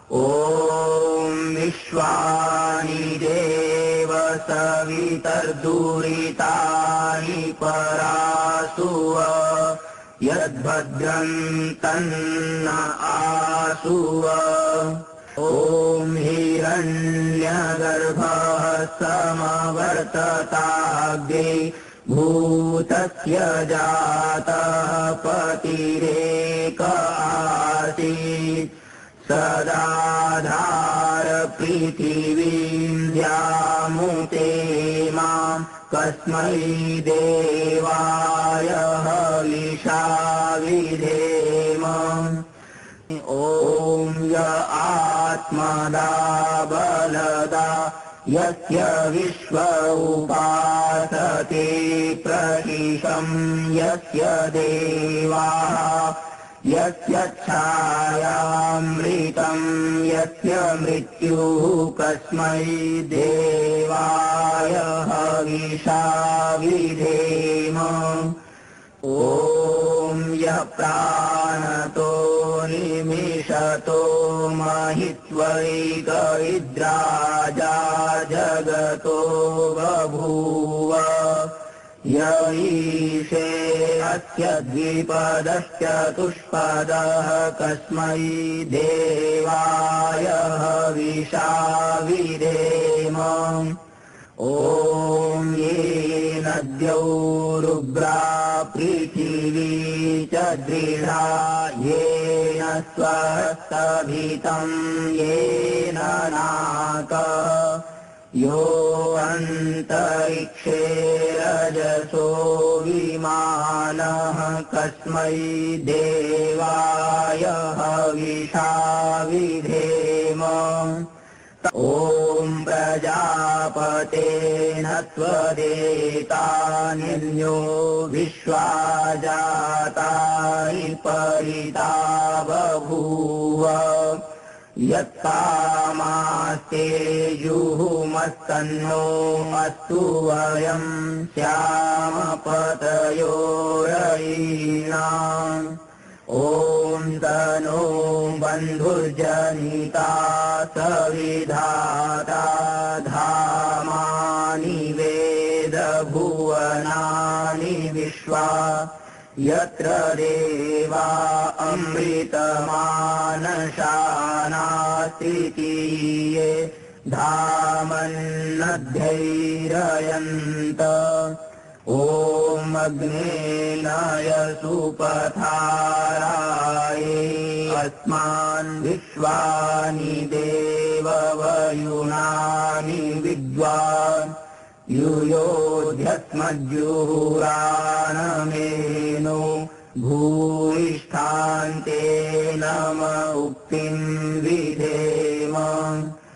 ॐ विश्वानि देव सवितर्दुरितानि परासुव यद्भद्रं तन्न आसुव ॐ हिरण्यगर्भः समवर्तताग्रे भूतस्य जातः पतिरेक आसीत् सदाधार पृथिवीं ध्यामुते मां कस्मै देवाय हविषा विधेम ॐ य आत्मदा बलदा यस्य विश्व उपासते प्रहिषं यस्य देवाः यस्य छायामृतं यस्य मृत्युः कस्मै देवाय हविषा विधेम ॐ यः प्राणतो निमिषतो महित्वैकैद्राजा जगतो बभूव य ईशे अस्य द्विपदश्चतुष्पदः कस्मै देवाय हविषा विधेम ॐ येन द्यौरुग्रा पृथिवी च दृढा येन स्वस्तभितं येन नाकः यो अन्तरिक्षे रजसो विमानः कस्मै देवाय हविषा विधेम ॐ प्रजापतेन त्वदेतानिन्यो विश्वा जातानि परिता बभूव यत्कामास्ते जुहुमस्तन्नो अस्तु वयं स्याम पतयोरयीणाम् ॐ तनो बन्धुर्जनिता सविधाता धामानि वेद भुवनानि विश्वा यत्र देवा अमृतमानशानास्त्रितीये धामन्नध्यैरयन्त ॐ अग्नेनाय सुपथाराये अस्मान् विश्वानि देववयुनानि विद्वान् युयोध्यस्मज्जुहुरानमेनो भूयिष्ठान्ते नम उक्तिं विधेम।